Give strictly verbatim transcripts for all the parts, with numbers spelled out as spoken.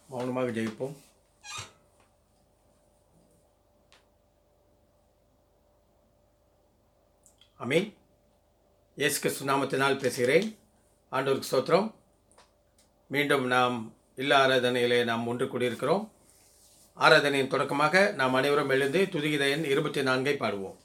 மௌனமாக ஜெயிப்போம். ஆமென். இயேசு கிறிஸ்து நாமத்தினால் பேசுகிறேன். ஆண்டவருக்கு ஸ்தோத்திரம். மீண்டும் நாம் இல்ல ஆராதனையிலே நாம் ஒன்று கூடியிருக்கிறோம். ஆராதனையின் தொடக்கமாக நாம் அனைவரும் எழுந்து துதிகீத எண் இருபத்தி நான்கை பாடுவோம்.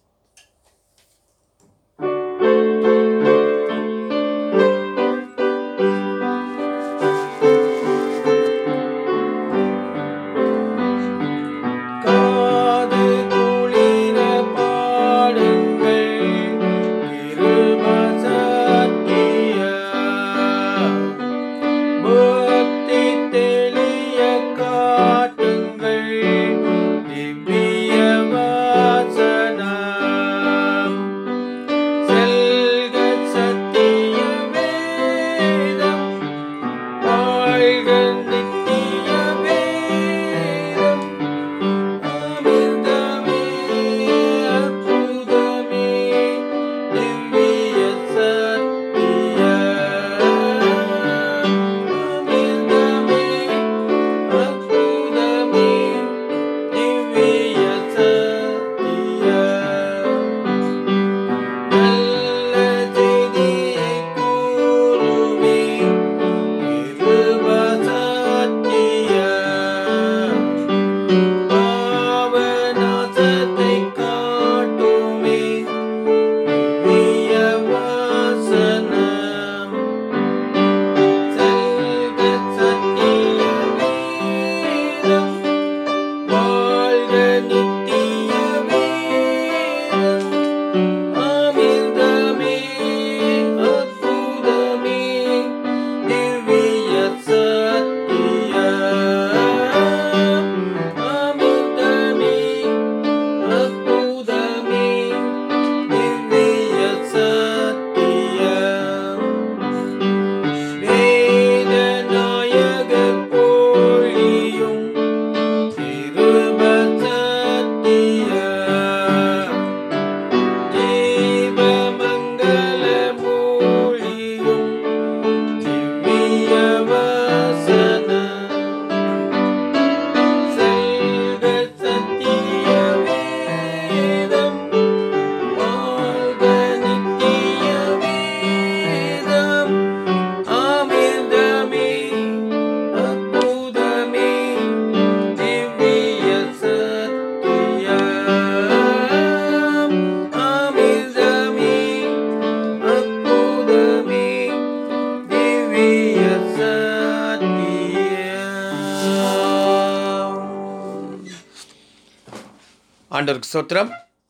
ஆண்டவருக்கு ஸ்தோத்திரம்.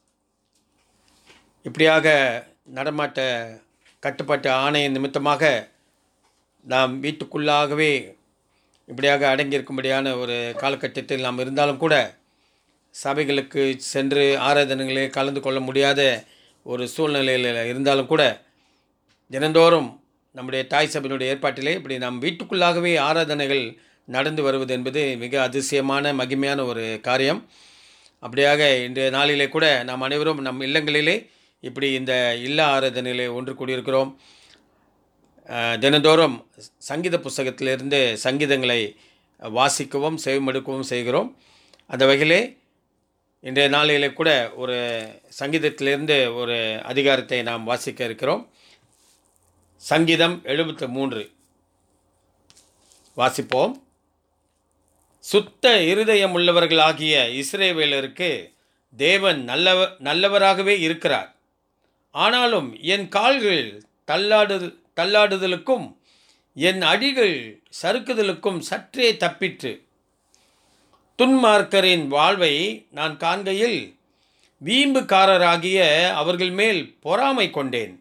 இப்படியாக நடமாட்ட கட்டுப்பாட்டு ஆணையின் நிமித்தமாக நாம் வீட்டுக்குள்ளாகவே இப்படியாக அடங்கியிருக்கும்படியான ஒரு காலகட்டத்தில் நாம் இருந்தாலும் கூட சபைகளுக்கு சென்று ஆராதனைகளில் கலந்து கொள்ள முடியாத ஒரு சூழ்நிலையில் இருந்தாலும் கூட தினந்தோறும் நம்முடைய தாய் சபையினுடைய ஏற்பாட்டிலே இப்படி நாம் வீட்டுக்குள்ளாகவே ஆராதனைகள் நடந்து வருவது என்பது மிக அதிசயமான மகிமையான ஒரு காரியம். அப்படியாக இன்றைய நாளிலே கூட நாம் அனைவரும் நம் இல்லங்களிலே இப்படி இந்த இல்ல ஆராதனையிலே ஒன்று கூடியிருக்கிறோம். தினந்தோறும் சங்கீத புஸ்தகத்திலிருந்து சங்கீதங்களை வாசிக்கவும் செவிமடுக்கவும் செய்கிறோம். அந்த வகையிலே இன்றைய நாளிலே கூட ஒரு சங்கீதத்திலிருந்து ஒரு அதிகாரத்தை நாம் வாசிக்க இருக்கிறோம். சங்கீதம் எழுபத்து மூன்று வாசிப்போம். சுத்த இருதயம் உள்ளவர்களாகிய இஸ்ரவேலருக்கு தேவன் நல்லவ நல்லவராகவே இருக்கிறார். ஆனாலும் என் கால்கள் தள்ளாடு தள்ளாடுதலுக்கும் என் அடிகள் சறுக்குதலுக்கும் சற்றே தப்பிற்று. துன்மார்க்கரின் வாழ்வை நான் காண்கையில் வீம்புக்காரராகிய அவர்கள் மேல் பொறாமை கொண்டேன்.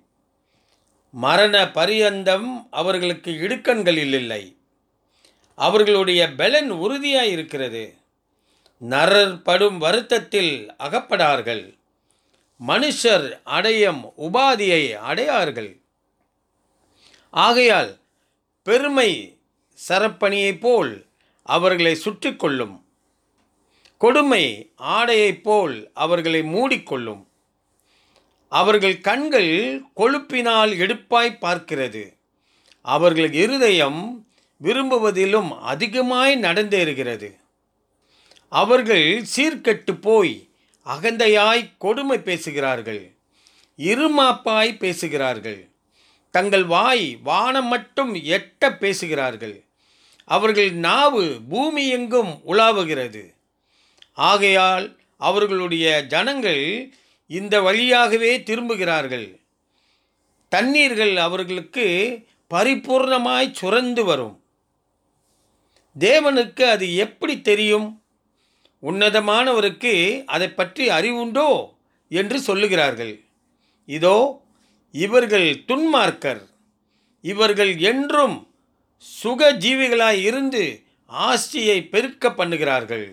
மரண பரியந்தம் அவர்களுக்கு இடுக்கண்களில் இல்லை. அவர்களுடைய பெலன் உறுதியாய் இருக்கிறது. நரர் படும் வருத்தத்தில் அகப்படார்கள். மனுஷர் அடையும் உபாதியை அடையார்கள். ஆகையால் பெருமை சரப்பணியைப் போல் அவர்களை சுற்றி கொள்ளும். கொடுமை ஆடையைப் போல் அவர்களை மூடிக்கொள்ளும். அவர்கள் கண்கள் கொழுப்பினால் எடுப்பாய் பார்க்கிறது. அவர்கள் இருதயம் விரும்புவதிலும் அதிகமாய் நடந்தேறுகிறது. அவர்கள் சீர்கெட்டு போய் அகந்தையாய் கொடுமை பேசுகிறார்கள், இருமாப்பாய் பேசுகிறார்கள், தங்கள் வாய் வானம் மட்டும் எட்ட பேசுகிறார்கள், அவர்கள் நாவு பூமி எங்கும் உலாவுகிறது. ஆகையால் அவர்களுடைய ஜனங்கள் இந்த வழியாகவே திரும்புகிறார்கள். தண்ணீர்கள் அவர்களுக்கு பரிபூர்ணமாய் சுரந்து வரும். தேவனுக்கு அது எப்படி தெரியும்? உன்னதமானவருக்கு அதை பற்றி அறிவுண்டோ என்று சொல்லுகிறார்கள். இதோ இவர்கள் துன்மார்க்கர், இவர்கள் என்றும் சுக ஜீவிகளாய் இருந்து ஆஸ்தியை பெருக்க பண்ணுகிறார்கள்.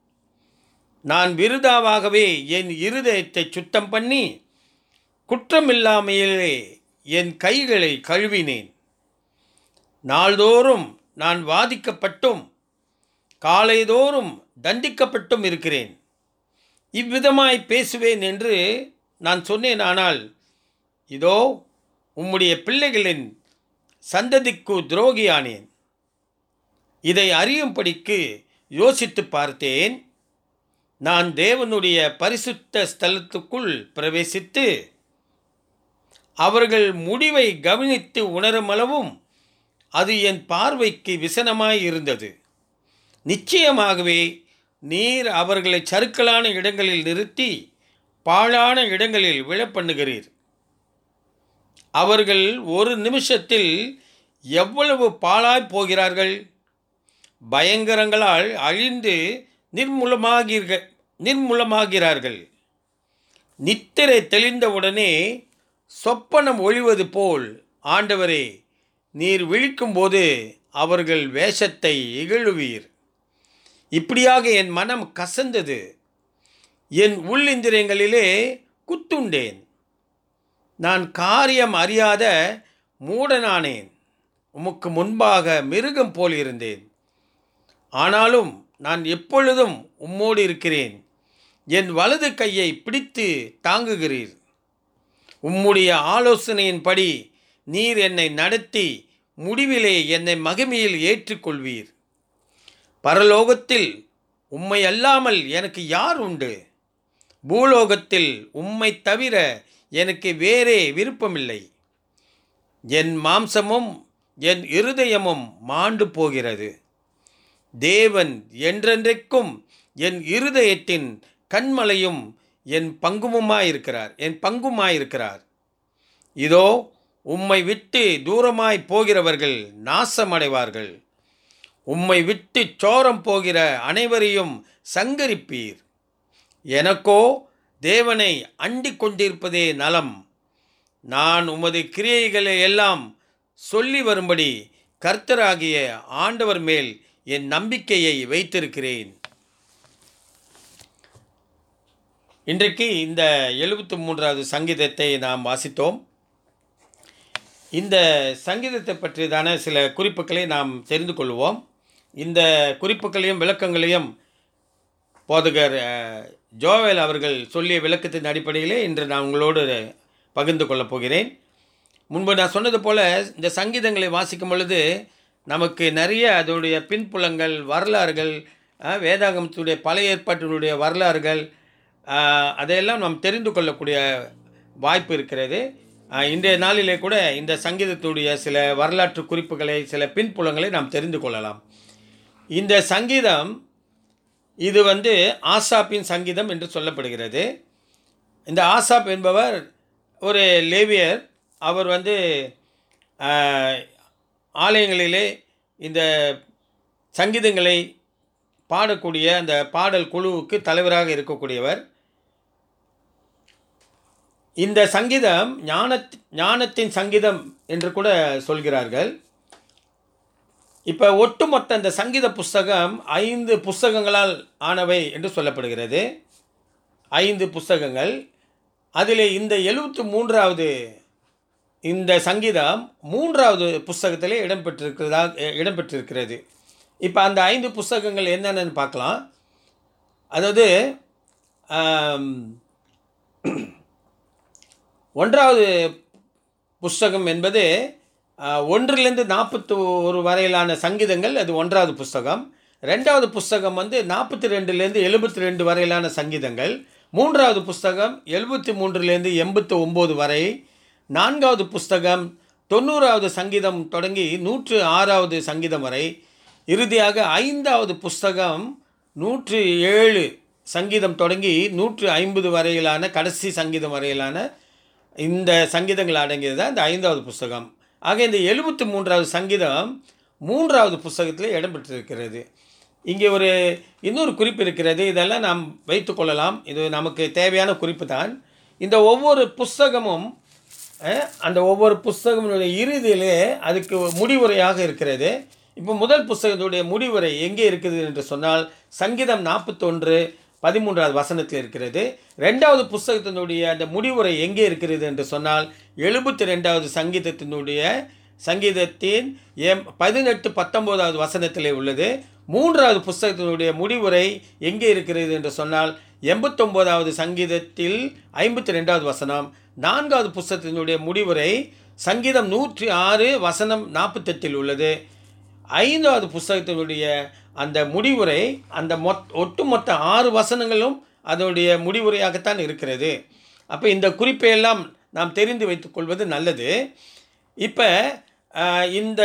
நான் விருதாவாகவே என் இருதயத்தை சுத்தம் பண்ணி குற்றமில்லாமையிலே என் கைகளை கழுவினேன். நாள்தோறும் நான் வாதிக்கப்பட்டும் காலைதோறும் தண்டிக்கப்பட்டும் இருக்கிறேன். இவ்விதமாய் பேசுவேன் என்று நான் சொன்னேன். ஆனால் இதோ உம்முடைய பிள்ளைகளின் சந்ததிக்கு துரோகியானேன். இதை அறியும்படிக்கு யோசித்து பார்த்தேன். நான் தேவனுடைய பரிசுத்த ஸ்தலத்துக்குள் பிரவேசித்து அவர்கள் முடிவை கவனித்து உணருமளவும் அது என் பார்வைக்கு விசனமாய் இருந்தது. நிச்சயமாகவே நீர் அவர்களை சறுக்கலான இடங்களில் நிறுத்தி பாழான இடங்களில் விழப்பண்ணுகிறீர். அவர்கள் ஒரு நிமிஷத்தில் எவ்வளவு பாழாய் போகிறார்கள்! பயங்கரங்களால் அழிந்து நிர்மூலமாகிற நிர்மூலமாகிறார்கள். நித்திரை தெளிந்தவுடனே சொப்பனம் ஒழிவது போல் ஆண்டவரே, நீர் விழிக்கும்போது அவர்கள் வேஷத்தை இகழுவீர். இப்படியாக என் மனம் கசந்தது, என் உள்ளிந்திரியங்களிலே குத்துண்டேன். நான் காரியம் அறியாத மூடனானேன். உமக்கு முன்பாக மிருகம் போல் இருந்தேன். ஆனாலும் நான் எப்பொழுதும் உம்மோடு இருக்கிறேன். என் வலது கையை பிடித்து தாங்குகிறீர். உம்முடைய ஆலோசனையின்படி நீர் என்னை நடத்தி முடிவிலே என்னை மகிமையில் ஏற்றுக்கொள்வீர். பரலோகத்தில் உம்மை அல்லாமல் எனக்கு யார் உண்டு? பூலோகத்தில் உம்மை தவிர எனக்கு வேறே விருப்பமில்லை. என் மாம்சமும் என் இருதயமும் மாண்டு போகிறது. தேவன் என்றென்றைக்கும் என் இருதயத்தின் கண்மலையும் என் பங்குமாயிருக்கிறார் என் பங்குமாயிருக்கிறார். இதோ உம்மை விட்டு தூரமாய் போகிறவர்கள் நாசமடைவார்கள். உம்மை விட்டு சோரம் போகிற அனைவரையும் சங்கரிப்பீர். எனக்கோ தேவனை அண்டிக் கொண்டிருப்பதே நலம். நான் உமது கிரியைகளை எல்லாம் சொல்லி வரும்படி கர்த்தராகிய ஆண்டவர் மேல் என் நம்பிக்கையை வைத்திருக்கிறேன். இன்றைக்கு இந்த எழுபத்தி மூன்றாவது சங்கீதத்தை நாம் வாசித்தோம். இந்த சங்கீதத்தை பற்றியதான சில குறிப்புகளை நாம் தெரிந்து கொள்வோம். இந்த குறிப்புகளையும் விளக்கங்களையும் போதகர் ஜோவேல் அவர்கள் சொல்லிய விளக்கத்தின் அடிப்படையிலே இன்று நான் உங்களோடு பகிர்ந்து கொள்ளப் போகிறேன். முன்பு நான் சொன்னது போல் இந்த சங்கீதங்களை வாசிக்கும் பொழுது நமக்கு நிறைய அதோடைய பின்புலங்கள், வரலாறுகள், வேதாகமத்துடைய பழைய ஏற்பாட்டினுடைய வரலாறுகள் அதையெல்லாம் நாம் தெரிந்து கொள்ளக்கூடிய வாய்ப்பு இருக்கிறது. இன்றைய நாளிலே கூட இந்த சங்கீதத்துடைய சில வரலாற்று குறிப்புகளை, சில பின்புலங்களை நாம் தெரிந்து கொள்ளலாம். இந்த சங்கீதம் இது வந்து ஆசாப்பின் சங்கீதம் என்று சொல்லப்படுகிறது. இந்த ஆசாப் என்பவர் ஒரு லேவியர். அவர் வந்து ஆலயங்களிலே இந்த சங்கீதங்களை பாடக்கூடிய அந்த பாடல் குழுவுக்கு தலைவராக இருக்கக்கூடியவர். இந்த சங்கீதம் ஞான ஞானத்தின் சங்கீதம் என்று கூட சொல்கிறார்கள். இப்போ ஒட்டுமொத்த இந்த சங்கீத புஸ்தகம் ஐந்து புஸ்தகங்களால் ஆனவை என்று சொல்லப்படுகிறது. ஐந்து புஸ்தகங்கள். அதில் இந்த எழுபத்தி மூன்றாவது இந்த சங்கீதம் மூன்றாவது புஸ்தகத்திலே இடம்பெற்றிருக்கிறதா இடம்பெற்றிருக்கிறது. இப்போ அந்த ஐந்து புஸ்தகங்கள் என்னென்னு பார்க்கலாம். அதாவது ஒன்றாவது புஸ்தகம் என்பது ஒன்றிலிருந்து நாற்பத்தி ஒரு வரையிலான சங்கீதங்கள் அது ஒன்றாவது புஸ்தகம். ரெண்டாவது புஸ்தகம் வந்து நாற்பத்தி ரெண்டுலேருந்து எழுபத்தி ரெண்டு வரையிலான சங்கீதங்கள். மூன்றாவது புஸ்தகம் எழுபத்தி மூன்றுலேருந்து எண்பத்தி ஒம்பது வரை. நான்காவது புஸ்தகம் தொண்ணூறாவது சங்கீதம் தொடங்கி நூற்று ஆறாவது சங்கீதம் வரை. இறுதியாக ஐந்தாவது புஸ்தகம் நூற்று ஏழு சங்கீதம் தொடங்கி நூற்று ஐம்பது வரையிலான கடைசி சங்கீதம் வரையிலான இந்த சங்கீதங்கள் அடங்கியது தான் இந்த ஐந்தாவது புஸ்தகம். ஆக இந்த எழுபத்தி மூன்றாவது சங்கீதம் மூன்றாவது புஸ்தகத்தில் இடம்பெற்றிருக்கிறது. இங்கே ஒரு இன்னொரு குறிப்பு இருக்கிறது. இதெல்லாம் நாம் வைத்துக்கொள்ளலாம். இது நமக்கு தேவையான குறிப்பு தான். இந்த ஒவ்வொரு புஸ்தகமும் அந்த ஒவ்வொரு புஸ்தகமுடைய இறுதியிலே அதுக்கு முடிவுரையாக இருக்கிறது. இப்போ முதல் புஸ்தகத்துடைய முடிவுரை எங்கே இருக்குது என்று சொன்னால் சங்கீதம் நாற்பத்தொன்று பதிமூன்றாவது வசனத்தில் இருக்கிறது. ரெண்டாவது புஸ்தகத்தினுடைய அந்த முடிவுரை எங்கே இருக்கிறது என்று சொன்னால் எழுபத்தி ரெண்டாவது சங்கீதத்தினுடைய சங்கீதத்தின் எம் பதினெட்டு பத்தொம்போதாவது வசனத்திலே உள்ளது. மூன்றாவது புஸ்தகத்தினுடைய முடிவுரை எங்கே இருக்கிறது என்று சொன்னால் எண்பத்தொம்போதாவது சங்கீதத்தில் ஐம்பத்தி ரெண்டாவது வசனம். நான்காவது புஸ்தகத்தினுடைய முடிவுரை சங்கீதம் நூற்றி ஆறு வசனம் நாற்பத்தெட்டில் உள்ளது. ஐந்தாவது புஸ்தகத்தினுடைய அந்த முடிவுரை அந்த மொத் ஒட்டுமொத்த ஆறு வசனங்களும் அதனுடைய முடிவுரையாகத்தான் இருக்கிறது. அப்போ இந்த குறிப்பையெல்லாம் நாம் தெரிந்து வைத்துக்கொள்வது நல்லது. இப்போ இந்த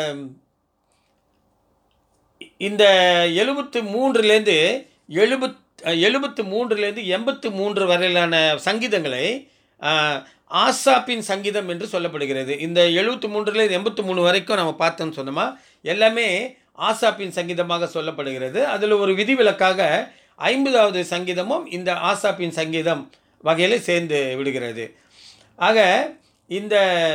இந்த எழுபத்து மூன்றுலேருந்து எழுபத் எழுபத்து மூன்றுலேருந்து எண்பத்து மூன்று வரையிலான சங்கீதங்களை ஆசாப்பின் சங்கீதம் என்று சொல்லப்படுகிறது. இந்த எழுபத்தி மூன்றுலேருந்து எண்பத்தி மூணு வரைக்கும் நம்ம பார்த்தோன்னு சொன்னோமா, எல்லாமே ஆசாப்பின் சங்கீதமாக சொல்லப்படுகிறது. அதில் ஒரு விதிவிலக்காக ஐம்பதாவது சங்கீதமும் இந்த ஆசாப்பின் சங்கீதம் வகையில் சேர்ந்து விடுகிறது. ஆக இந்த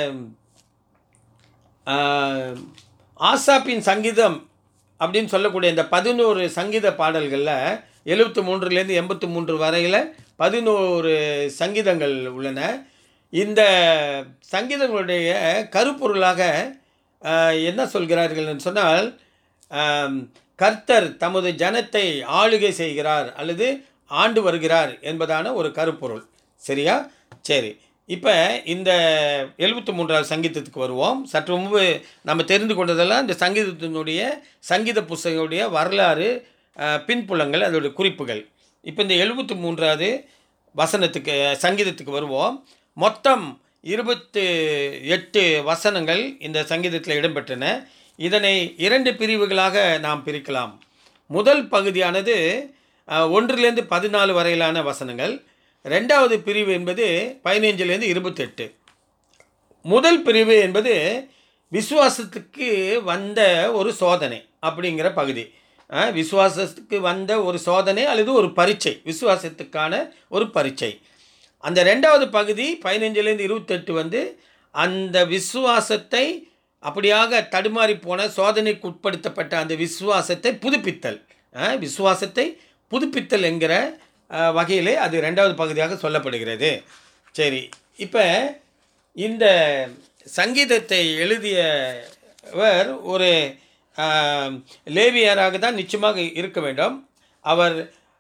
ஆசாப்பின் சங்கீதம் அப்படின்னு சொல்லக்கூடிய இந்த பதினோரு சங்கீத பாடல்களில் எழுபத்தி மூன்றுலேருந்து எண்பத்தி மூன்று வரையில் பதினோரு சங்கீதங்கள் உள்ளன. இந்த சங்கீதங்களுடைய கருப்பொருளாக என்ன சொல்கிறார்கள் என்று சொன்னால், கர்த்தர் தமது ஜனத்தை ஆளுகை செய்கிறார் அல்லது ஆண்டு வருகிறார் என்பதான ஒரு கருப்பொருள். சரியா? சரி, இப்போ இந்த எழுபத்தி மூன்றாவது சங்கீதத்துக்கு வருவோம். சற்று முன்பு நம்ம தெரிந்து கொண்டதெல்லாம் இந்த சங்கீதத்தினுடைய சங்கீத புஸ்தகங்களுடைய வரலாறு, பின்புலங்கள், அதோடைய குறிப்புகள். இப்போ இந்த எழுபத்தி மூன்றாவது வசனத்துக்கு சங்கீதத்துக்கு வருவோம். மொத்தம் இருபத்து எட்டு வசனங்கள் இந்த சங்கீதத்தில் இடம்பெற்றன. இதனை இரண்டு பிரிவுகளாக நாம் பிரிக்கலாம். முதல் பகுதியானது ஒன்றிலிருந்து பதினாலு வரையிலான வசனங்கள். ரெண்டாவது பிரிவு என்பது பதினைஞ்சிலேருந்து இருபத்தெட்டு. முதல் பிரிவு என்பது விசுவாசத்துக்கு வந்த ஒரு சோதனை அப்படிங்கிற பகுதி. விசுவாசத்துக்கு வந்த ஒரு சோதனை அல்லது ஒரு பரீட்சை, விசுவாசத்துக்கான ஒரு பரீட்சை. அந்த ரெண்டாவது பகுதி பதினைஞ்சிலேருந்து இருபத்தெட்டு வந்து அந்த விசுவாசத்தை அப்படியாக தடுமாறி போன சோதனைக்கு உட்படுத்தப்பட்ட அந்த விசுவாசத்தை புதுப்பித்தல், விசுவாசத்தை புதுப்பித்தல் என்கிற வகையிலே அது ரெண்டாவது பகுதியாக சொல்லப்படுகிறது. சரி, இப்போ இந்த சங்கீதத்தை எழுதியவர் ஒரு லேவியராக தான் நிச்சயமாக இருக்க வேண்டும். அவர்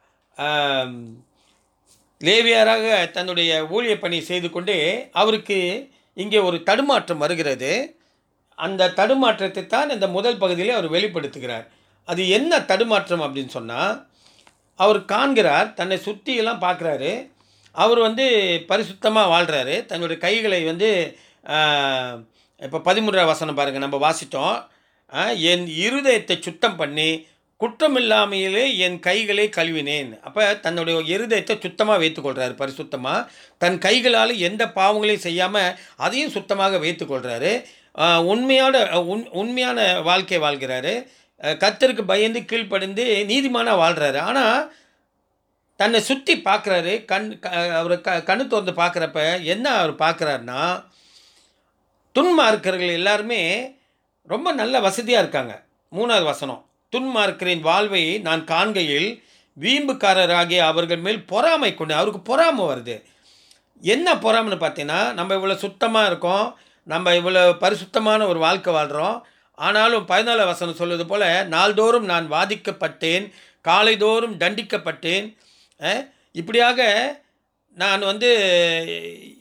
லேவியராக தன்னுடைய ஊழிய பணி செய்து கொண்டே அவருக்கு இங்கே ஒரு தடுமாற்றம் வருகிறது. அந்த தடுமாற்றத்தை தான் இந்த முதல் பகுதியில் அவர் வெளிப்படுத்துகிறார். அது என்ன தடுமாற்றம் அப்படின்னு சொன்னால், அவர் காண்கிறார், தன்னை சுற்றியெல்லாம் பார்க்குறாரு. அவர் வந்து பரிசுத்தமாக வாழ்கிறாரு. தன்னுடைய கைகளை வந்து இப்போ பதிமூன்றாம் வசனம் பாருங்கள், நம்ம வாசித்தோம். என் இருதயத்தை சுத்தம் பண்ணி குற்றமில்லாமையிலே என் கைகளை கழுவினேன். அப்போ தன்னுடைய இருதயத்தை சுத்தமாக வைத்துக்கொள்கிறாரு, பரிசுத்தமாக. தன் கைகளால் எந்த பாவங்களையும் செய்யாமல் அதையும் சுத்தமாக வைத்துக்கொள்கிறாரு. உண்மையான உண் உண்மையான வாழ்க்கை வாழ்கிறாரு. கர்த்தருக்கு பயந்து கீழ்ப்படிந்து நீதிமானாக வாழ்கிறாரு. ஆனால் தன்னை சுற்றி பார்க்குறாரு. கண் அவர் க கண்ணு திறந்து பார்க்குறப்ப என்ன அவர் பார்க்குறாருன்னா, துன்மார்க்கர்கள் எல்லாருமே ரொம்ப நல்ல வசதியாக இருக்காங்க. மூணாவது வசனம், துன்மார்க்கரின் வாழ்வை நான் காண்கையில் வீம்புக்காரராகிய அவர்கள் மேல் பொறாமை கொண்டு, அவருக்கு பொறாமை வருது. என்ன பொறாமைன்னு பார்த்தீங்கன்னா, நம்ம இவ்வளோ சுத்தமாக இருக்கோம், நம்ம இவ்வளோ பரிசுத்தமான ஒரு வாழ்க்கை வாழ்கிறோம். ஆனாலும் பதினாலு வசனம் சொல்வது போல், நாள்தோறும் நான் வாதிக்கப்பட்டேன், காலைதோறும் தண்டிக்கப்பட்டேன். இப்படியாக நான் வந்து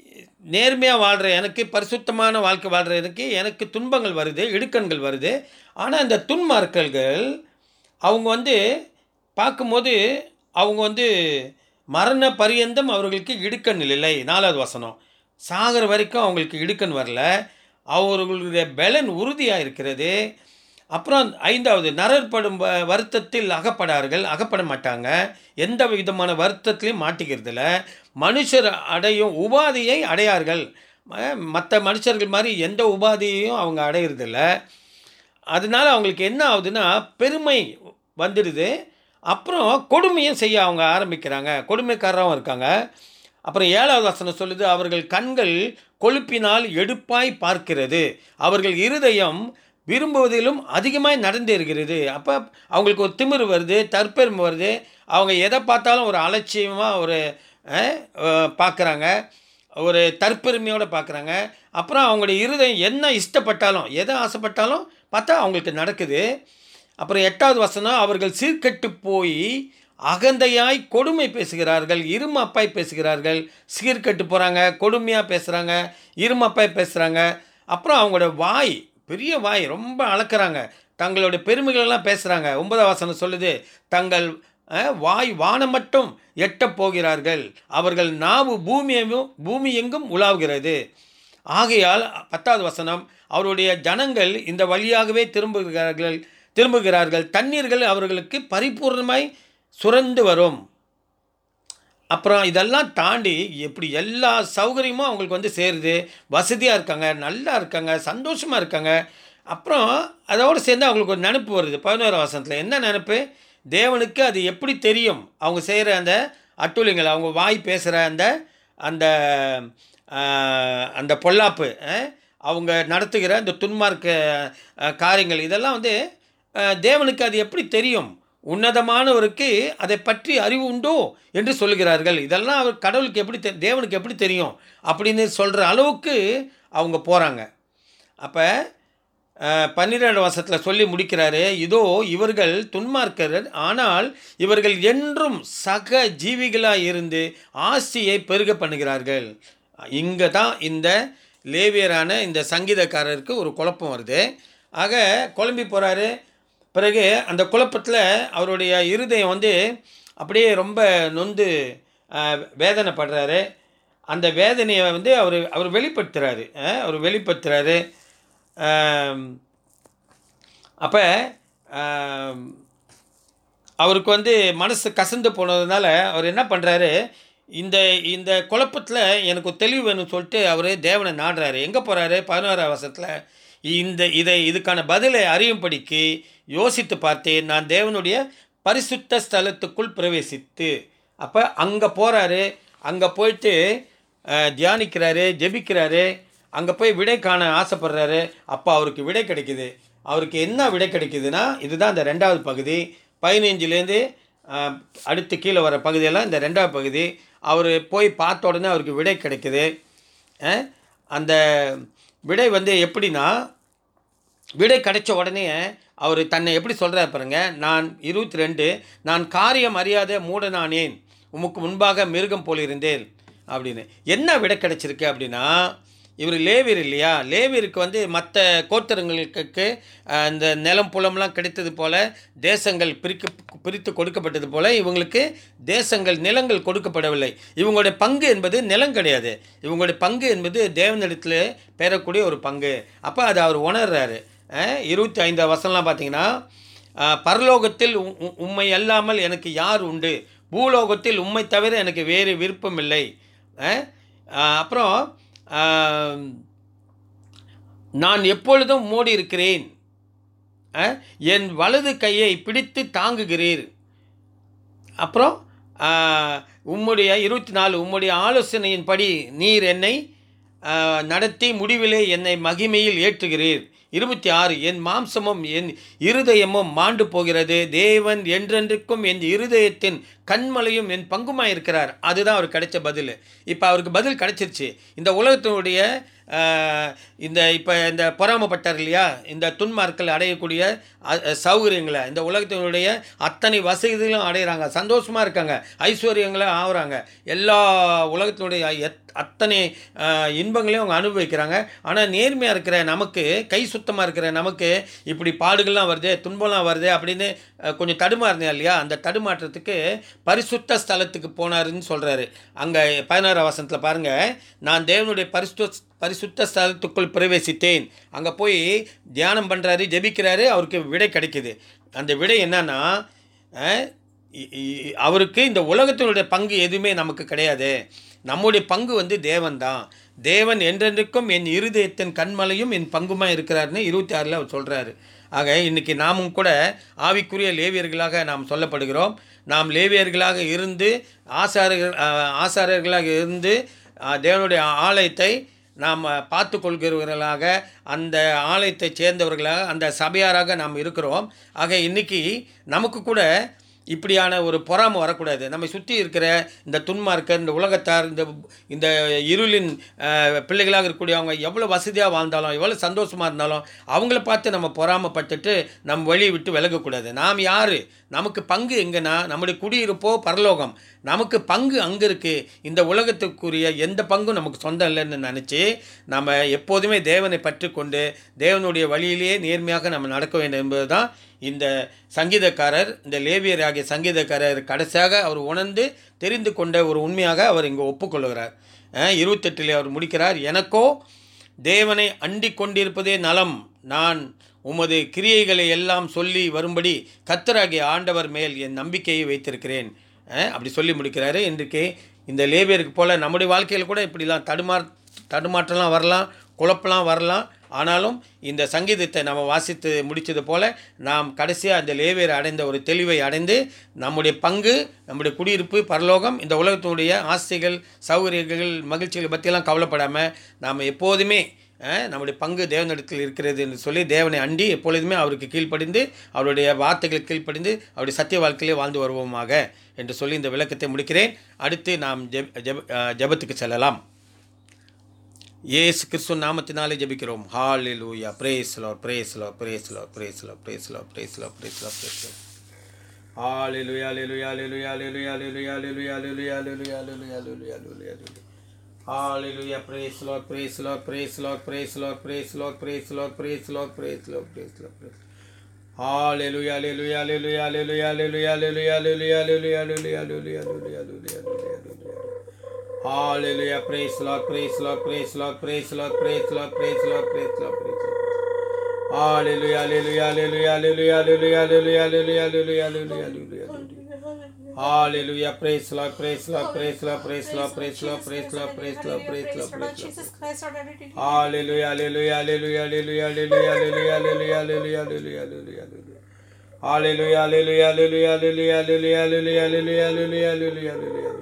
நேர்மையாக வாழ்கிற எனக்கு, பரிசுத்தமான வாழ்க்கை வாழ்கிற எனக்கு எனக்கு துன்பங்கள் வருது, இடுக்கண்கள் வருது. ஆனால் இந்த துன்மார்க்கர்கள் அவங்க வந்து பார்க்கும்போது அவங்க வந்து மரண பரியந்தம் அவர்களுக்கு இடுக்கண் இல்லை. நாலாவது வசனம், சாகிற வரைக்கும் அவங்களுக்கு இடுக்கண் வரல, அவர்களுடைய பலன் உறுதியாக இருக்கிறது. அப்புறம் ஐந்தாவது, நரற்படும் வ- வருத்தத்தில் அகப்படார்கள், அகப்பட மாட்டாங்க, எந்த விதமான வருத்தத்திலையும் மாட்டிக்கிறதில்ல. மனுஷர் அடையும் உபாதியை அடையார்கள், மற்ற மனுஷர்கள் மாதிரி எந்த உபாதியையும் அவங்க அடையிறதில்ல. அதனால அவங்களுக்கு என்ன ஆகுதுன்னா பெருமை வந்துடுது. அப்புறம் கொடுமையும் செய்ய அவங்க ஆரம்பிக்கிறாங்க, கொடுமைக்காரராகவும் இருக்காங்க. அப்புறம் ஏழாவது வசனம் சொல்லுது, அவர்கள் கண்கள் கொழுப்பினால் எடுப்பாய் பார்க்கிறது, அவர்கள் இருதயம் விரும்புவதிலும் அதிகமாய் நடந்தேறுகிறது. அப்போ அவங்களுக்கு ஒரு திமிரு வருது, தற்பெருமை வருது. அவங்க எதை பார்த்தாலும் ஒரு அலட்சியமாக ஒரு பார்க்குறாங்க, ஒரு தற்பெருமையோடு பார்க்குறாங்க. அப்புறம் அவங்களுடைய இருதயம் என்ன இஷ்டப்பட்டாலும், எதை ஆசைப்பட்டாலும் பார்த்தா அவங்களுக்கு நடக்குது. அப்புறம் எட்டாவது வசனம், அவர்கள் சீர்கெட்டு போய் அகந்தையாய் கொடுமை பேசுகிறார்கள், இருமப்பாய் பேசுகிறார்கள். சீர்கெட்டு போகிறாங்க, கொடுமையாக பேசுகிறாங்க, இருமப்பாய் பேசுகிறாங்க. அப்புறம் அவங்களோட வாய், பெரிய வாய், ரொம்ப அளக்குறாங்க, தங்களுடைய பெருமைகளெல்லாம் பேசுகிறாங்க. ஒன்பதாம் வசனம் சொல்லுது, தங்கள் அஹ், வாய் வானம் மட்டும் எட்டப் போகிறார்கள், அவர்கள் நாவு பூமியையும் பூமி எங்கும் உலாவுகிறது. ஆகையால் பத்தாவது வசனம், அவருடைய ஜனங்கள் இந்த வழியாகவே திரும்புகிறார்கள் திரும்புகிறார்கள் தண்ணீர்கள் அவர்களுக்கு பரிபூர்ணமாய் சுரந்து வரும். அப்புறம் இதெல்லாம் தாண்டி எப்படி எல்லா சௌகரியமும் அவங்களுக்கு வந்து சேருது, வசதியாக இருக்காங்க, நல்லா இருக்காங்க, சந்தோஷமாக இருக்காங்க. அப்புறம் அதோடு சேர்ந்து அவங்களுக்கு ஒரு நினைப்பு வருது. பதினோராம் வசனத்தில் என்ன நினைப்பு? தேவனுக்கு அது எப்படி தெரியும்? அவங்க செய்கிற அந்த அட்டூழியங்கள், அவங்க வாய் பேசுகிற அந்த அந்த ஆஹ், அந்த பொல்லாப்பு, அஹ், அவங்க நடத்துகிற அந்த துன்மார்க்க அஹ், காரியங்கள், இதெல்லாம் வந்து அஹ், தேவனுக்கு அது எப்படி தெரியும்? உன்னதமானவருக்கு அதை பற்றி அறிவு உண்டோ என்று சொல்கிறார்கள். இதெல்லாம் அவர் கடவுளுக்கு எப்படி தெ தேவனுக்கு எப்படி தெரியும் அப்படின்னு சொல்கிற அளவுக்கு அவங்க போகிறாங்க. அப்போ பன்னிரெண்டு வருஷத்தில் சொல்லி முடிக்கிறாரு, இதோ இவர்கள் துன்மார்க்கர், ஆனால் இவர்கள் என்றும் சக ஜீவிகளாக இருந்து ஆசியை பெருக பண்ணுகிறார்கள். இங்கே தான் இந்த லேவியரான இந்த சங்கீதக்காரருக்கு ஒரு குழப்பம் வருது. ஆக குழம்பி போகிறாரு. பிறகு அந்த குழப்பத்தில் அவருடைய இருதயம் வந்து அப்படியே ரொம்ப நொந்து அஹ், வேதனைப்படுறாரு. அந்த வேதனையை வந்து அவர் அவர் வெளிப்படுத்துகிறாரு அஹ், அவர் வெளிப்படுத்துகிறாரு. அப்போ அவருக்கு வந்து மனசு கசந்து போனதுனால அவர் என்ன பண்ணுறாரு, இந்த இந்த குழப்பத்தில் எனக்கு ஒரு தெளிவு வேணும்னு சொல்லிட்டு அவர் தேவனை நாடுறாரு. எங்கே போகிறாரு? பதினோராம் வருஷத்தில் இந்த இதை இதுக்கான பதிலை அறியும்படிக்கு யோசித்து பார்த்தேன், நான் தேவனுடைய பரிசுத்த ஸ்தலத்துக்குள் பிரவேசித்து. அப்போ அங்கே போகிறாரு. அங்கே போயிட்டு அஹ், தியானிக்கிறாரு, ஜெபிக்கிறாரு. அங்கே போய் விடை காண ஆசைப்படுறாரு. அப்போ அவருக்கு விடை கிடைக்குது. அவருக்கு என்ன விடை கிடைக்குதுன்னா, இதுதான் இந்த ரெண்டாவது பகுதி. பதினஞ்சுலேருந்து அடுத்து கீழே வர பகுதியெல்லாம் இந்த ரெண்டாவது பகுதி. அவர் போய் பார்த்த உடனே அவருக்கு விடை கிடைக்குது. அஹ், அந்த விடை வந்து எப்படின்னா, விடை கிடைச்ச உடனே அவர் தன்னை எப்படி சொல்கிறார் பாருங்க. நான் இருபத்தி ரெண்டு, நான் காரியம் அறியாத மூடனானேன், உமக்கு முன்பாக மிருகம் போல் இருந்தேன் அப்படின்னு. என்ன விடை கிடைச்சிருக்கு அப்படின்னா, இவர் லேவியர் இல்லையா, லேவியருக்கு வந்து மற்ற கோத்திரங்களுக்கு அஹ், இந்த நிலம் புலம்லாம் கிடைத்தது போல், தேசங்கள் பிரிக்க பிரித்து கொடுக்கப்பட்டது போல் இவங்களுக்கு தேசங்கள் நிலங்கள் கொடுக்கப்படவில்லை. இவங்களுடைய பங்கு என்பது நிலம் கிடையாது, இவங்களுடைய பங்கு என்பது தேவனிடத்தில் பெறக்கூடிய ஒரு பங்கு. அப்போ அதை அவர் உணர்றாரு. இருபத்தி ஐந்தாம் வசனம்லாம் பார்த்தீங்கன்னா, அஹ், பரலோகத்தில் உ- உ- உம்மை அல்லாமல் எனக்கு யார் உண்டு, பூலோகத்தில் உம்மை தவிர எனக்கு வேறு விருப்பம் இல்லை. அஹ், அஹ், அப்புறம் அஹ், நான் எப்பொழுதும் மூடி இருக்கிறேன், அஹ், என் வலது கையை பிடித்து தாங்குகிறீர். அப்புறம் ஆஹ், உம்முடைய இருபத்தி நாலு உம்முடைய ஆலோசனையின்படி நீர் என்னை ஆஹ், நடத்தி முடிவிலே என்னை மகிமையில் ஏற்றுகிறீர். இருபத்தி ஆறு என் மாம்சமும் என் இருதயமும் மாண்டு போகிறது, தேவன் என்றென்றைக்கும் என் இருதயத்தின் கண்மலையும் என் பங்குமாய் இருக்கிறார். அதுதான் அவருக்கு கிடைச்ச பதில். இப்போ அவருக்கு பதில் கிடைச்சிருச்சு. இந்த உலகத்தினுடைய இந்த இப்போ இந்த பொறாமப்பட்டார் இல்லையா, இந்த துன்மார்க்கள் அடையக்கூடிய சௌகரியங்களை, இந்த உலகத்தினுடைய அத்தனை வசதிகளும் அடைகிறாங்க, சந்தோஷமாக இருக்காங்க, ஐஸ்வர்யங்களை ஆகுறாங்க, எல்லா உலகத்தினுடைய எத் அத்தனை இன்பங்களையும் அவங்க அனுபவிக்கிறாங்க. ஆனால் நேர்மையாக இருக்கிற நமக்கு, கை சுத்தமாக இருக்கிற நமக்கு இப்படி பாடுகள்லாம் வருது, துன்பம்லாம் வருது அப்படின்னு கொஞ்சம் தடுமாறினேன் இல்லையா, அந்த தடுமாற்றத்துக்கு பரிசுத்த ஸ்தலத்துக்கு போனாருன்னு சொல்கிறாரு. அங்கே பதினாறாம் வசனத்தில் பாருங்கள், நான் தேவனுடைய பரிசுத்த பரிசுத்த ஸ்தலத்துக்குள் பிரவேசித்தேன். அங்கே போய் தியானம் பண்ணுறாரு, ஜெபிக்கிறாரு, அவருக்கு விடை கிடைக்குது. அந்த விடை என்னன்னா, அவருக்கு இந்த உலகத்தினுடைய பங்கு எதுவுமே நமக்கு கிடையாது, நம்முடைய பங்கு வந்து தேவன் தான். தேவன் என்றென்றைக்கும் என் இருதயத்தின் கண்மலையும் என் பங்குமாக இருக்கிறாருன்னு இருபத்தி ஆறில் அவர் சொல்கிறாரு. ஆக இன்றைக்கி நாமும் கூட ஆவிக்குரிய லேவியர்களாக நாம் சொல்லப்படுகிறோம். நாம் லேவியர்களாக இருந்து ஆசாரியர்கள் ஆசாரியர்களாக இருந்து தேவனுடைய ஆலயத்தை நாம் பார்த்து கொள்கிறவர்களாக, அந்த ஆலயத்தை சேர்ந்தவர்களாக, அந்த சபையாராக நாம் இருக்கிறோம். ஆக இன்றைக்கி நமக்கு கூட இப்படியான ஒரு பொறாமை வரக்கூடாது. நம்மை சுற்றி இருக்கிற இந்த துன்மார்க்கர், இந்த உலகத்தார், இந்த இந்த இருளின் பிள்ளைகளாக இருக்கக்கூடிய அவங்க எவ்வளோ வசதியாக வாழ்ந்தாலும், எவ்வளோ சந்தோஷமாக இருந்தாலும் அவங்கள பார்த்து நம்ம பொறாமைப்பட்டுட்டு நம் வழியை விட்டு விலகக்கூடாது. நாம் யார், நமக்கு பங்கு எங்கன்னா நம்முடைய குடியிருப்போ பரலோகம், நமக்கு பங்கு அங்கே இருக்குது. இந்த உலகத்துக்குரிய எந்த பங்கும் நமக்கு சொந்தம் இல்லைன்னு நினச்சி நம்ம எப்போதுமே தேவனை பற்றி கொண்டு தேவனுடைய வழியிலேயே நேர்மையாக நம்ம நடக்க வேண்டும் என்பது தான் இந்த சங்கீதக்காரர், இந்த லேவியர் ஆகிய சங்கீதக்காரர் கடைசியாக அவர் உணர்ந்து தெரிந்து கொண்ட ஒரு உண்மையாக அவர் இங்கே ஒப்புக்கொள்கிறார். இருபத்தெட்டில் அவர் முடிக்கிறார், எனக்கோ தேவனை அண்டி கொண்டிருப்பதே நலம், நான் உமது கிரியைகளை எல்லாம் சொல்லி வரும்படி கர்த்தராகிய ஆண்டவர் மேல் என் நம்பிக்கையை வைத்திருக்கிறேன். அப்படி சொல்லி முடிக்கிறாரு. இன்றைக்கு இந்த லேவியருக்கு போல் நம்முடைய வாழ்க்கையில் கூட இப்படிலாம் தடுமா தடுமாற்றலாம் வரலாம், குழப்பலாம் வரலாம். ஆனாலும் இந்த சங்கீதத்தை நம்ம வாசித்து முடித்தது போல் நாம் கடைசியாக அந்த லேவியர் அடைந்த ஒரு தெளிவை அடைந்து நம்முடைய பங்கு, நம்முடைய குடியிருப்பு பரலோகம், இந்த உலகத்தினுடைய ஆசைகள், சௌகரியங்கள், மகிழ்ச்சிகள் பற்றியெல்லாம் கவலைப்படாமல் நாம் எப்போதுமே நம்முடைய பங்கு தேவனிடத்தில் இருக்கிறது என்று சொல்லி தேவனை அண்டி எப்பொழுதுமே அவருக்கு கீழ்ப்படிந்து, அவருடைய வார்த்தைகளுக்கு கீழ்ப்படிந்து அவருடைய சத்திய வாழ்க்கையிலே வாழ்ந்து வருவோமாக என்று சொல்லி இந்த விளக்கத்தை முடிக்கிறேன். அடுத்து நாம் ஜெப் ஜெப ஜெபத்துக்கு செல்லலாம். இயேசு கிறிஸ்து நாமத்தினாலே ஜெபிக்கிறோம். Hallelujah. Praise Lord, praise Lord, praise Lord, praise Lord, praise Lord, praise Lord, praise Lord, praise Lord. Hallelujah, hallelujah, hallelujah, hallelujah, hallelujah, hallelujah, hallelujah, hallelujah, hallelujah, hallelujah. Hallelujah, praise Lord, praise Lord, praise Lord, praise Lord, praise Lord, praise Lord, praise Lord, praise Lord, praise Lord, praise. Hallelujah, hallelujah, hallelujah, hallelujah, hallelujah, hallelujah, hallelujah, hallelujah, hallelujah, hallelujah, hallelujah, hallelujah. Hallelujah, praise Lord, praise Lord, praise Lord, praise Lord, praise Lord, praise Lord, praise Lord, praise Lord. Hallelujah, hallelujah, hallelujah, hallelujah, hallelujah, hallelujah, hallelujah, hallelujah, hallelujah, hallelujah. Hallelujah, praise Lord, praise Lord, praise Lord, praise Lord, praise Lord, praise Lord, praise Lord, praise Lord, praise Lord. Hallelujah, hallelujah, hallelujah, hallelujah, hallelujah, hallelujah, hallelujah, hallelujah, hallelujah, hallelujah. Hallelujah, hallelujah, hallelujah, hallelujah, hallelujah, hallelujah, hallelujah, hallelujah, hallelujah, hallelujah.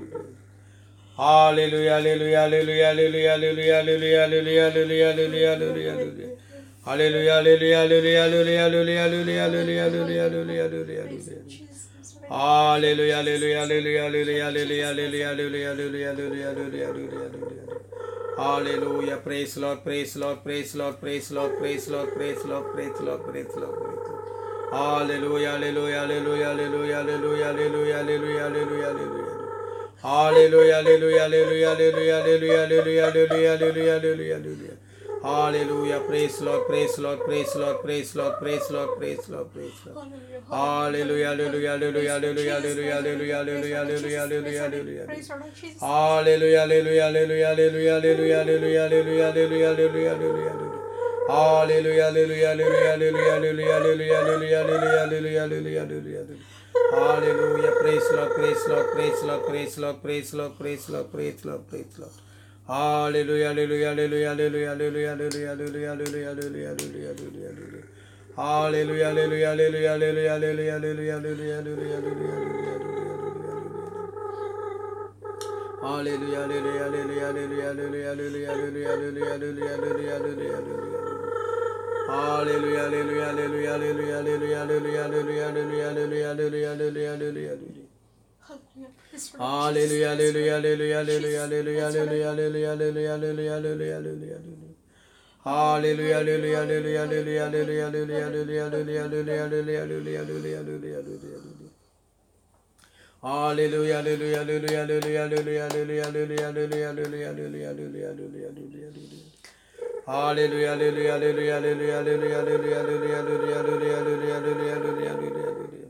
Hallelujah, hallelujah, hallelujah, hallelujah, hallelujah, hallelujah, hallelujah, hallelujah, hallelujah, hallelujah. Hallelujah, hallelujah, hallelujah, hallelujah, hallelujah, hallelujah, hallelujah, hallelujah, hallelujah, hallelujah. Hallelujah, hallelujah, hallelujah, hallelujah, hallelujah, hallelujah, hallelujah, hallelujah, hallelujah, hallelujah, hallelujah. Hallelujah, praise Lord, praise Lord, praise Lord, praise Lord, praise Lord, praise Lord, praise Lord, praise Lord, praise Lord. Hallelujah, hallelujah, hallelujah, hallelujah, hallelujah, hallelujah, hallelujah, hallelujah, hallelujah. Hallelujah, hallelujah, hallelujah, hallelujah, hallelujah, hallelujah, hallelujah, hallelujah, hallelujah, hallelujah. Hallelujah, praise Lord, praise Lord, praise Lord, praise Lord, praise Lord, praise Lord, praise Lord. Hallelujah, hallelujah, hallelujah, hallelujah, hallelujah, hallelujah, hallelujah, hallelujah, hallelujah, hallelujah. Hallelujah, hallelujah, hallelujah, hallelujah, hallelujah, hallelujah, hallelujah, hallelujah, hallelujah, hallelujah. Hallelujah, hallelujah, hallelujah, hallelujah, hallelujah, hallelujah, hallelujah, hallelujah, hallelujah, hallelujah. Hallelujah, praise Lord, praise Lord, praise Lord, praise Lord, praise Lord, praise Lord, praise Lord, praise Lord. Hallelujah, hallelujah, hallelujah, hallelujah, hallelujah, hallelujah, hallelujah, hallelujah, hallelujah, hallelujah, hallelujah. Hallelujah, hallelujah, hallelujah, hallelujah, hallelujah, hallelujah, hallelujah, hallelujah, hallelujah, hallelujah. Hallelujah, hallelujah, hallelujah, hallelujah, hallelujah, hallelujah, hallelujah, hallelujah, hallelujah, hallelujah, hallelujah. Hallelujah, hallelujah, hallelujah, hallelujah, hallelujah, hallelujah, hallelujah, hallelujah, hallelujah, hallelujah, hallelujah, hallelujah. Hallelujah, hallelujah, hallelujah, hallelujah, hallelujah, hallelujah, hallelujah, hallelujah, hallelujah, hallelujah, hallelujah. Hallelujah, hallelujah, hallelujah, hallelujah, hallelujah, hallelujah, hallelujah, hallelujah, hallelujah, hallelujah, hallelujah, hallelujah, hallelujah. Hallelujah, hallelujah, hallelujah, hallelujah, hallelujah, hallelujah, hallelujah, hallelujah, hallelujah, hallelujah, hallelujah, hallelujah, hallelujah. Hallelujah, hallelujah, hallelujah, hallelujah, hallelujah, hallelujah, hallelujah, hallelujah, hallelujah, hallelujah, hallelujah, hallelujah, hallelujah.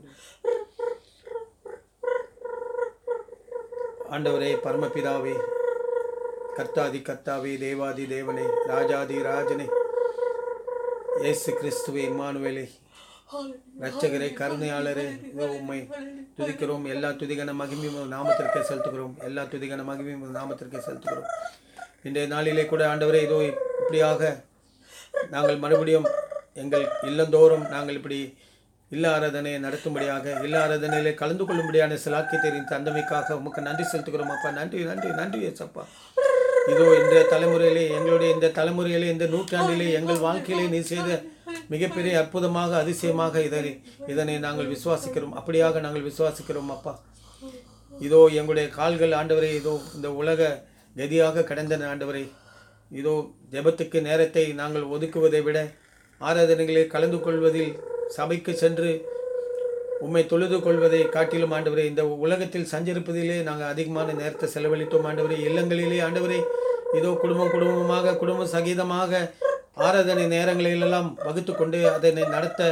ஆண்டவரே, பரமபிதாவே, கர்த்தாதி கர்த்தாவே, தேவாதி தேவனே, ராஜாதி ராஜனே, இயேசு கிறிஸ்துவே, இம்மானுவேலே, இரட்சகரே, கருணையாளரே, உம்மை துதிக்கிறோம். எல்லா துதிகன மகிமையும் நாமத்திற்கே செலுத்துகிறோம். எல்லா துதிகன மகிமையும் நாமத்திற்கே செலுத்துகிறோம். இன்றைய நாளிலே கூட ஆண்டவரே, இதோ இப்படியாக நாங்கள் மறுபடியும் எங்கள் இல்லந்தோறும் நாங்கள் இப்படி இல்ல ஆராதனையை நடத்தும்படியாக, இல்ல ஆராதனையிலே கலந்து கொள்ளும்படியான சிலாக்கியத்தை தந்தமைக்காக உமக்கு நன்றி செலுத்துகிறோம் அப்பா. நன்றி நன்றி நன்றி ஏசப்பா. இதோ இந்த தலைமுறையிலே, எங்களுடைய இந்த தலைமுறையிலே, இந்த நூற்றாண்டிலே எங்கள் வாழ்க்கையிலே நீ செய்த மிகப்பெரிய அற்புதமாக, அதிசயமாக இதனை இதனை நாங்கள் விசுவாசிக்கிறோம். அப்படியாக நாங்கள் விசுவாசிக்கிறோம் அப்பா. இதோ எங்களுடைய கால்கள் ஆண்டவரே, இதோ இந்த உலக கதியாக கடந்தன ஆண்டவரே. இதோ ஜெபத்துக்கு நேரத்தை நாங்கள் ஒதுக்குவதை விட ஆராதனைகளில் கலந்து கொள்வதில், சபைக்கு சென்று உம்மை தொழுது கொள்வதை காட்டிலும் ஆண்டவரே, இந்த உலகத்தில் சஞ்சரிப்பதிலே நாங்கள் அதிகமான நேரத்தை செலவழித்தோம் ஆண்டவரே. இல்லங்களிலே ஆண்டவரே, இதோ குடும்பம் குடும்பமாக குடும்ப சகிதமாக ஆராதனை நேரங்களிலெல்லாம் வகுத்து கொண்டு அதனை நடத்த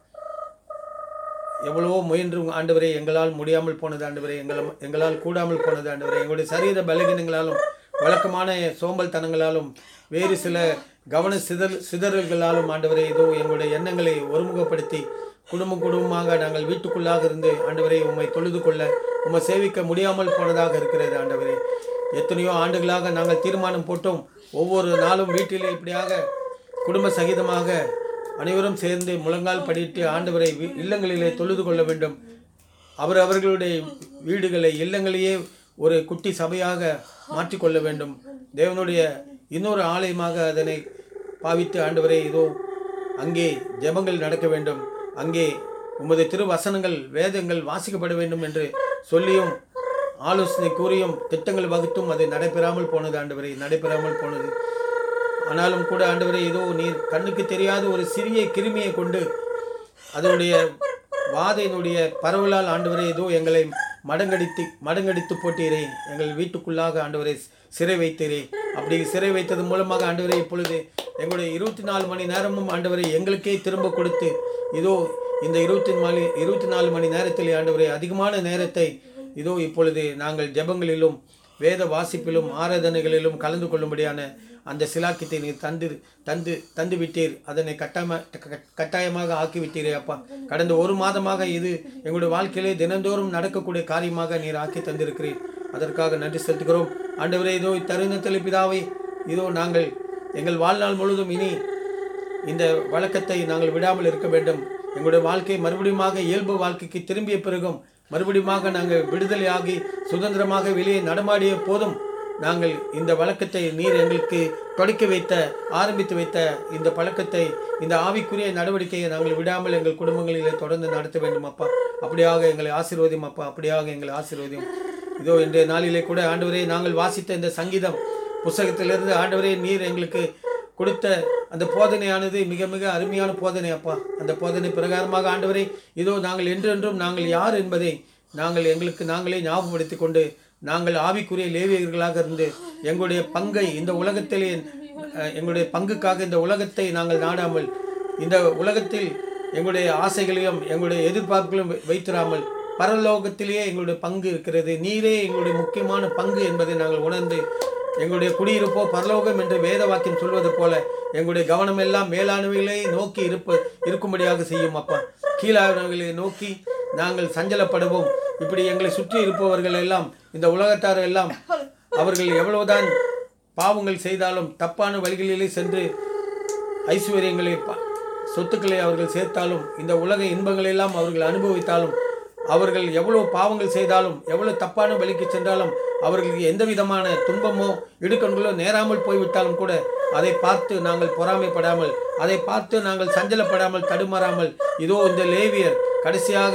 எவ்வளவோ முயன்றும் ஆண்டவரே, எங்களால் முடியாமல் போனது ஆண்டவரே. எங்கள் எங்களால் கூடாமல் போனது ஆண்டவரே. எங்களுடைய சரீர பலகீனங்களாலும், வழக்கமான சோம்பல் தனங்களாலும், வேறு சில கவன சிதற் சிதறல்களாலும் ஆண்டவரே, இதோ எங்களுடைய எண்ணங்களை ஒருமுகப்படுத்தி குடும்பம் குடும்பமாக நாங்கள் வீட்டுக்குள்ளாக இருந்து ஆண்டவரே உம்மை தொழுது கொள்ள, உம்மை சேவிக்க முடியாமல் போனதாக இருக்கிறது ஆண்டவரே. எத்தனையோ ஆண்டுகளாக நாங்கள் தீர்மானம் போட்டோம், ஒவ்வொரு நாளும் வீட்டிலே இப்படியாக குடும்ப சகிதமாக அனைவரும் சேர்ந்து முழங்கால் படிட்டு ஆண்டவரை இல்லங்களிலே தொழுது கொள்ள வேண்டும். அவர் அவர்களுடைய வீடுகளை, இல்லங்களையே ஒரு குட்டி சபையாக மாற்றிக்கொள்ள வேண்டும். தேவனுடைய இன்னொரு ஆலயமாக அதனை பாவித்து ஆண்டவரே, இதோ அங்கே ஜெபங்கள் நடக்க வேண்டும், அங்கே உமது திருவசனங்கள், வேதங்கள் வாசிக்கப்பட வேண்டும் என்று சொல்லியும் ஆலோசனை கூறியும் திட்டங்கள் வகுத்தும் அது நடைபெறாமல் போனது ஆண்டவரே, நடைபெறாமல் போனது. ஆனாலும் கூட ஆண்டவரே, இதோ நீர் கண்ணுக்கு தெரியாத ஒரு சிறிய கிருமியை கொண்டு அதனுடைய வாதையினுடைய பரவலால் ஆண்டவரே, இதோ எங்களை மடங்கடித்து மடங்கடித்து போட்டீரே. எங்கள் வீட்டுக்குள்ளாக ஆண்டவரை சிறை வைத்தீரே. அப்படி சிறை வைத்தது மூலமாக ஆண்டவரை இப்பொழுது எங்களுடைய இருபத்தி நாலு மணி நேரமும் ஆண்டவரை எங்களுக்கே திரும்ப கொடுத்து, இதோ இந்த இருபத்தி நாலு இருபத்தி நாலு மணி நேரத்தில் ஆண்டவரை அதிகமான நேரத்தை இதோ இப்பொழுது நாங்கள் ஜெபங்களிலும் வேத வாசிப்பிலும் ஆராதனைகளிலும் கலந்து கொள்ளும்படியான அந்த சிலாக்கியத்தை நீர் தந்து தந்து தந்து விட்டீர். அதனை கட்டாயமா கட்டாயமாக ஆக்கிவிட்டீரே அப்பா. கடந்த ஒரு மாதமாக இது எங்களுடைய வாழ்க்கையிலே தினந்தோறும் நடக்கக்கூடிய காரியமாக நீர் ஆக்கி தந்திருக்கிறீர். அதற்காக நன்றி செலுத்துகிறோம் ஆண்டவரே. இதோ இத்தருணத்தில் பிதாவை, இதோ நாங்கள் எங்கள் வாழ்நாள் முழுவதும் இனி இந்த வழக்கத்தை நாங்கள் விடாமல் இருக்க வேண்டும். எங்களுடைய வாழ்க்கை மறுபடியுமாக இயல்பு வாழ்க்கைக்கு திரும்பிய பிறகும் மறுபடியுமாக நாங்கள் விடுதலையாகி சுதந்திரமாக வெளியே நடமாடிய போதும் நாங்கள் இந்த வழக்கத்தை நீர் எங்களுக்கு தொடக்கி வைத்த ஆரம்பித்து வைத்த இந்த பழக்கத்தை, இந்த ஆவிக்குரிய நடவடிக்கையை நாங்கள் விடாமல் எங்கள் குடும்பங்களிலே தொடர்ந்து நடத்த வேண்டும் அப்பா. அப்படியாக எங்களை ஆசீர்வதியும் அப்பா, அப்படியாக எங்களை ஆசீர்வதியும். இதோ இன்றைய நாளிலே கூட ஆண்டவரே, நாங்கள் வாசித்த இந்த சங்கீதம் புஸ்தகத்திலிருந்து ஆண்டவரே நீர் எங்களுக்கு கொடுத்த அந்த போதனையானது மிக மிக அருமையான போதனை அப்பா. அந்த போதனை பிரகாரமாக ஆண்டவரே, இதோ நாங்கள் என்றென்றும் நாங்கள் யார் என்பதை நாங்கள் எங்களுக்கு நாங்களே ஞாபகப்படுத்தி கொண்டு நாங்கள் ஆவிக்குரிய லேவியர்களாக இருந்து எங்களுடைய பங்கை இந்த உலகத்திலே எங்களுடைய பங்குக்காக இந்த உலகத்தை நாங்கள் நாடாமல், இந்த உலகத்தில் எங்களுடைய ஆசைகளையும் எங்களுடைய எதிர்பார்ப்புகளையும் வைத்திராமல் பரலோகத்திலேயே எங்களுடைய பங்கு இருக்கிறது, நீரே எங்களுடைய முக்கியமான பங்கு என்பதை நாங்கள் உணர்ந்து எங்களுடைய குடியிருப்போ பரலோகம் என்று வேத வாக்கியம் சொல்வது போல எங்களுடைய கவனம் எல்லாம் மேலானவைகளை நோக்கி இருப்ப இருக்கும்படியாக செய்யும் அப்பா. கீழானவைகளை நோக்கி நாங்கள் சஞ்சலப்படுவோம். இப்படி எங்களை சுற்றி இருப்பவர்கள் எல்லாம், இந்த உலகத்தார் எல்லாம், அவர்கள் எவ்வளவுதான் பாவங்கள் செய்தாலும் தப்பான வழிகளிலே சென்று ஐஸ்வர்யங்களை சொத்துக்களை அவர்கள் சேர்த்தாலும், இந்த உலக இன்பங்களை எல்லாம் அவர்கள் அனுபவித்தாலும், அவர்கள் எவ்வளவு பாவங்கள் செய்தாலும் எவ்வளவு தப்பான வழிக்கு சென்றாலும் அவர்களுக்கு எந்த விதமான துன்பமோ இடுக்கண்களோ நேராமல் போய்விட்டாலும் கூட அதை பார்த்து நாங்கள் பொறாமைப்படாமல், அதை பார்த்து நாங்கள் சஞ்சலப்படாமல் தடுமாறாமல், இதோ இந்த லேவியர் கடைசியாக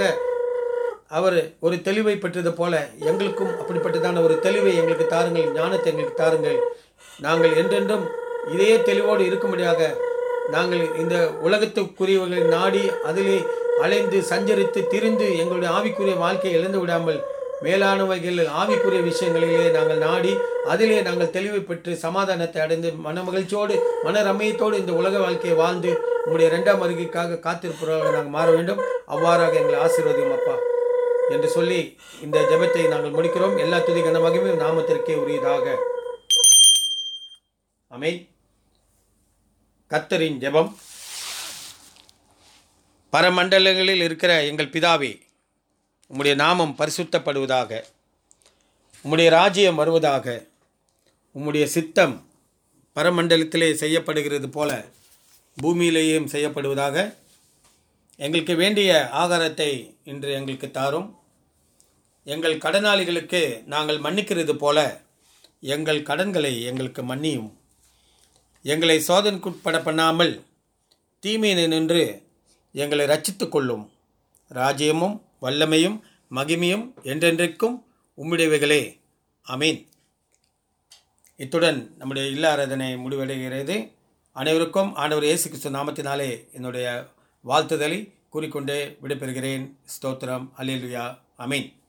அவர் ஒரு தெளிவை பெற்றது போல எங்களுக்கும் அப்படிப்பட்டதான ஒரு தெளிவை எங்களுக்கு தாருங்கள், ஞானத்தை எங்களுக்கு தாருங்கள். நாங்கள் என்றென்றும் இதே தெளிவோடு இருக்கும்படியாக நாங்கள் இந்த உலகத்துக்குரியவர்களை நாடி அதிலே அலைந்து சஞ்சரித்து திரிந்து எங்களுடைய ஆவிக்குரிய வாழ்க்கையை இழந்து விடாமல் மேலானவைகள் ஆவிக்குரிய விஷயங்களிலே நாங்கள் நாடி அதிலே நாங்கள் தெளிவு பெற்று சமாதானத்தை அடைந்து மன மகிழ்ச்சியோடு மன ரம்மியத்தோடு இந்த உலக வாழ்க்கையை வாழ்ந்து உங்களுடைய இரண்டாம் வருகைக்காக காத்திருப்பவர்களாக நாங்கள் மாற வேண்டும். அவ்வாறாக எங்களை ஆசீர்வதியும் அப்பா என்று சொல்லி இந்த ஜெபத்தை நாங்கள் முடிக்கிறோம். எல்லா துதி கன மகிமையும் நாமத்திற்கே உரியதாக. ஆமென். கர்த்தரின் ஜெபம். பரமண்டலங்களில் இருக்கிற எங்கள் பிதாவே, உம்முடைய நாமம் பரிசுத்தப்படுவதாக, உம்முடைய ராஜ்யம் வருவதாக, உம்முடைய சித்தம் பரமண்டலத்திலே செய்யப்படுகிறது போல பூமியிலேயும் செய்யப்படுவதாக. எங்களுக்கு வேண்டிய ஆகாரத்தை இன்று எங்களுக்கு தாரும். எங்கள் கடனாளிகளுக்கு நாங்கள் மன்னிக்கிறது போல எங்கள் கடன்களை எங்களுக்கு மன்னியும். எங்களை சோதனைக்குட்பட பண்ணாமல் தீமையினை நின்று எங்களை ரட்சித்து கொள்ளும். ராஜ்யமும் வல்லமையும் மகிமையும் என்றென்றைக்கும் உம்முடையவைகளே. ஆமீன். இத்துடன் நம்முடைய இல்ல ஆராதனை முடிவடைகிறது. அனைவருக்கும் ஆண்டவர் இயேசு கிறிஸ்து நாமத்தினாலே என்னுடைய வாழ்த்துதலை கூறிக்கொண்டே விடைபெறுகிறேன். ஸ்தோத்திரம். அல்லேலூயா. ஆமீன்.